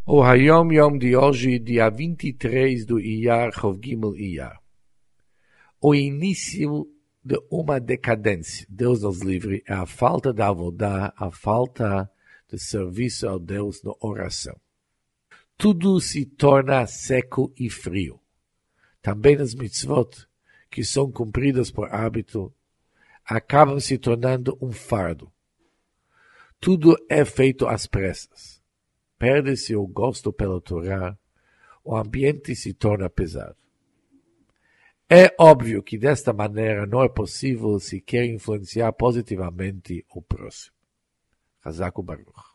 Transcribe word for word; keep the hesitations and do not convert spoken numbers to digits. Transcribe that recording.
O Hayom Yom de hoje, dia vinte e três do Iyar, Chov Gimel Iyar. O início de uma decadência, Deus nos livre, é a falta de avodá, a falta de serviço ao Deus na oração. Tudo se torna seco e frio. Também as mitzvot, que são cumpridas por hábito, acabam se tornando um fardo. Tudo é feito às pressas. Perde-se o gosto pela Torá, o ambiente se torna pesado. É óbvio que desta maneira não é possível sequer influenciar positivamente o próximo. Hazak u'Baruch.